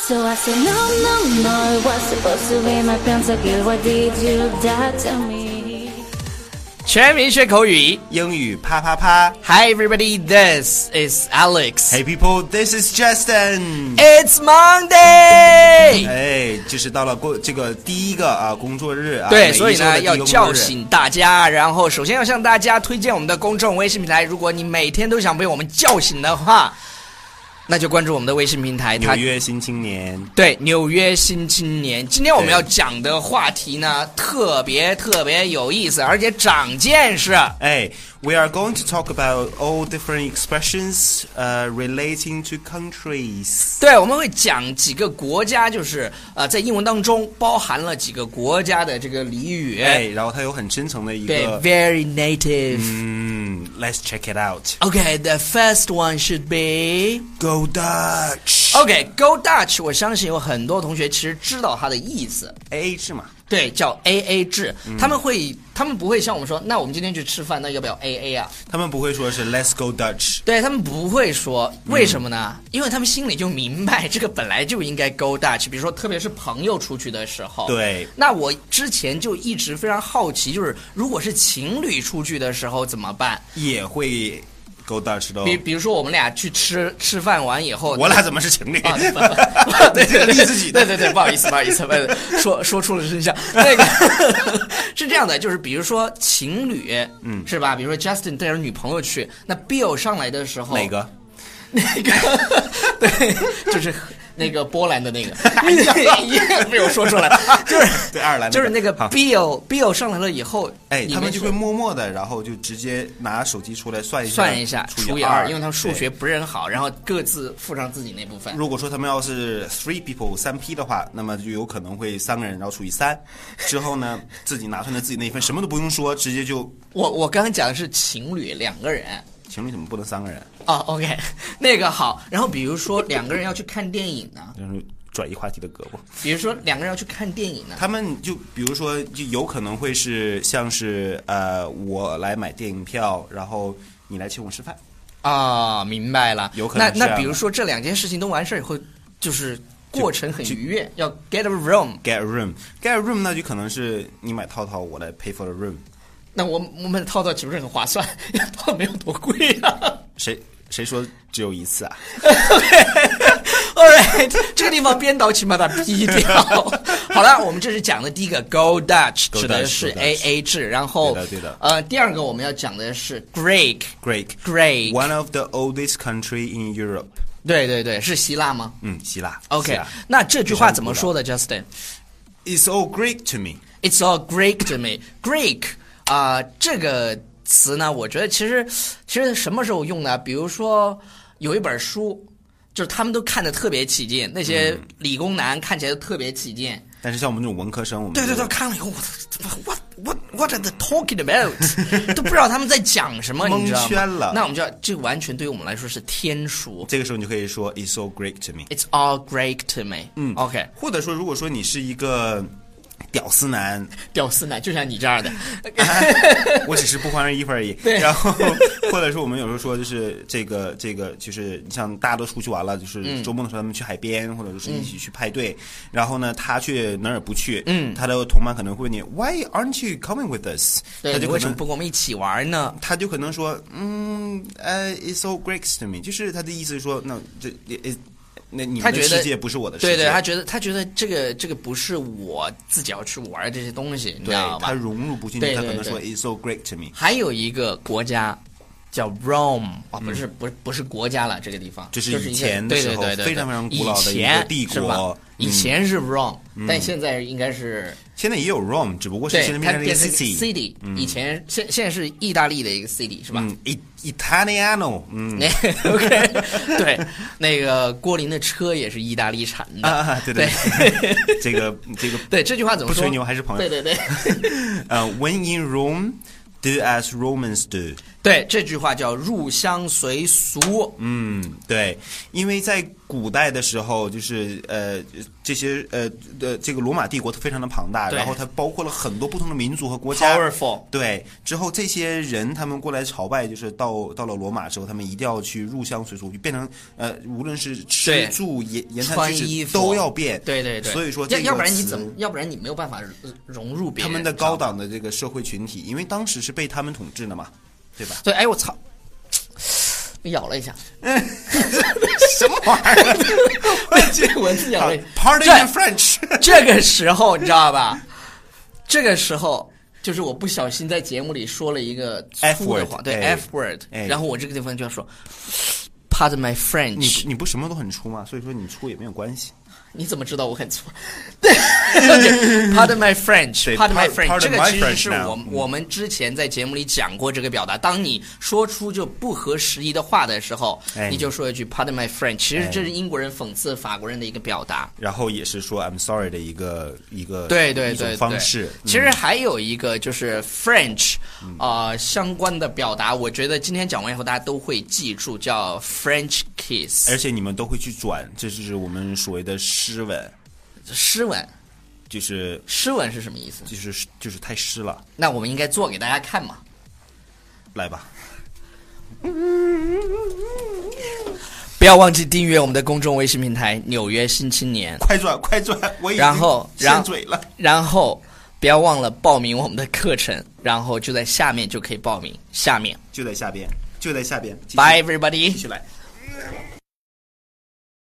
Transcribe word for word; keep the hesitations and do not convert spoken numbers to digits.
So I said no no no, it was supposed to be my pentakill. Why did you die to me? 全民学口语， 英语啪啪啪。 Hi everybody, this is Alex. Hey people, this is Justin. It's Monday. 哎，就是到了过这个第一个啊工作日啊， 对，所以呢要每一周的第一个工作日叫醒大家，然后首先要向大家推荐我们的公众微信平台。如果你每天都想被我们叫醒的话，那就关注我们的微信平台。 纽约新青年， 对，纽约新青年。今天我们要讲的话题呢，特别特别有意思，而且长见识。 哎 ，We are going to talk about all different expressions, uh, relating to countries. 对，我们会讲几个国家，就是呃，在英文当中包含了几个国家的这个俚语。 哎，然后它有很深层的一个， 对 ，very native。 嗯 ，Let's check it out. Okay, the first one should be Go Dutch. Okay, go Dutch. 我相信有很多同学其实知道它的意思。 A A 制嘛。 对，叫 A A 制。嗯、他们会，他们不会像我们说，那我们今天去吃饭，那要不要 A A 啊？ 他们不会说是 Let's go Dutch。 对，他们不会说，为什么呢？嗯、因为他们心里就明白，这个本来就应该 go Dutch。比如说，特别是朋友出去的时候。 对。 那我之前就一直非常好奇，就是如果是情侣出去的时候怎么办？ 也会。Go Dutch 的、哦， 比比如说我们俩去吃吃饭完以后， 我俩怎么是情侣？ 啊、对对对， 自己对对对，不好意思不好意思，说说出了真相。那个是这样的，就是比如说情侣，嗯，是吧？比如说 Justin 带着女朋友去，那 Bill 上来的时候， 哪个？ 那个对，就是那个波兰的那个，没有说出来，就是对爱尔兰， 就是那个 Bill Bill 上来了以后， 哎，他们就会默默的，然后就直接拿手机出来算一下， 算一下除以二， 因为他们数学不是很好，然后各自附上自己那部分。 如果说他们要是 three people 三 P 的话，那么就有可能会三个人，然后除以三，之后呢，自己拿出来自己那一份，什么都不用说，直接就。 我我刚刚讲的是情侣两个人。 情侣怎么不能三个人？ 哦、oh, ，OK， 那个好。然后比如说两个人要去看电影呢， 就是转移话题的胳膊。 比如说两个人要去看电影呢， 他们就比如说就有可能会是像是呃，我来买电影票，然后你来请我吃饭。 啊，明白了。 有可能那那比如说这两件事情都完事儿以后，就是过程很愉悦，要 get a room，get a room，get a room， 那就可能是你买套套，我来 pay for the room。 那我我们的套套岂不是很划算？套没有多贵啊！ 谁谁说只有一次啊 ？All right， 这个地方编导请把它批掉。好了，我们这是讲的第一个 Go Dutch， 指的是 A A 制，然后对的对的。 呃，第二个我们要讲的是 Greek，Greek，Greek，one of the oldest country in Europe。 对对对，是希腊吗？ 嗯，希腊。 OK， 那这句话怎么说的 ，Justin？It's all Greek to me. It's all Greek to me. Greek。啊、呃，这个词呢，我觉得其实其实什么时候用呢？比如说有一本书，就是他们都看得特别起劲，那些理工男看起来都特别起劲。 嗯、但是像我们这种文科生，我们对对对，看了以后，我 what what what are they talking about？ 都不知道他们在讲什么，你知道吗？ 蒙圈了。 那我们知道，这个完全对于我们来说是天书。 这个时候你就可以说 It's all Greek to me. It's all Greek to me. 嗯 ，OK。 或者说，如果说你是一个屌丝男， 屌丝男就像你这样的， 我只是不换衣服而已。 对， 然后或者说我们有时候说就是这个这个就是你像大家都出去玩了，就是周末的时候他们去海边，嗯、或者是一起去派对，嗯、然后呢他却哪儿也不去，嗯，他的同伴可能会问你 Why aren't you coming with us？ 对， 他就为什么不跟我们一起玩呢？ 他就可能说，嗯，呃、uh, ，It's all Greek to me， 就是他的意思是说，那这 it。那你们的世界不是我的世界， 对对，他觉得他觉得这个这个不是我自己要去玩这些东西，你知道吧？ 他融入不进去，他可能说 "It's so great to me"。 还有一个国家叫 Rome 啊，不是不是不是国家了，这个地方这是以前的时候非常非常古老的一个帝国。 以前是 Rome，嗯、但现在应该是现在也有 Rome， 只不过是现在变成一个 city。 city，嗯、以前现现在是意大利的一个 city 是吧？ 嗯 ，Italiano， 嗯 ，OK， 对，那个郭林的车也是意大利产的啊，对对对，这个这个对这句话怎么说？ 不吹牛还是朋友？ 对对对， 呃、uh, ，When in Rome, do as Romans do。 对，这句话叫入乡随俗。 嗯，对，因为在古代的时候，就是呃这些呃呃这个罗马帝国它非常的庞大，然后它包括了很多不同的民族和国家。 Powerful。 对，之后这些人他们过来朝拜，就是到到了罗马之后，他们一定要去入乡随俗，变成呃无论是吃住言言谈举止都要变。 对对对。 所以说要要不然你怎么？要不然你没有办法融入别人。 他们的高档的这个社会群体，因为当时是被他们统治的嘛。对吧？ 对，哎，我操！我咬了一下， 什么玩意儿？ 被这个蚊子咬了。 Pardon in French。 这个时候你知道吧？这个时候就是我不小心在节目里说了一个粗的话，对 F word， 然后我这个地方就要说 ，Pardon my French。 你你不什么都很粗吗？所以说你粗也没有关系。 你怎么知道我很粗？对，Pardon my French，Pardon my French， 这个其实是我我们之前在节目里讲过这个表达。当你说出就不合时宜的话的时候，你就说一句 Pardon my French。其实这是英国人讽刺法国人的一个表达， 然后也是说 I'm sorry 的一个一个对对对方式。 其实还有一个就是 French 啊、呃、相关的表达，我觉得今天讲完以后大家都会记住，叫 French kiss， 而且你们都会去转，这就是我们所谓的湿吻。 湿吻就是湿吻是什么意思？ 就是就是太湿了。 那我们应该做给大家看嘛？ 来吧。 不要忘记订阅我们的公众微信平台《纽约新青年》， 快转快转！我已经然后先嘴了。 然后不要忘了报名我们的课程，然后就在下面就可以报名。下面就在下边，就在下边。 Bye everybody， 继续来。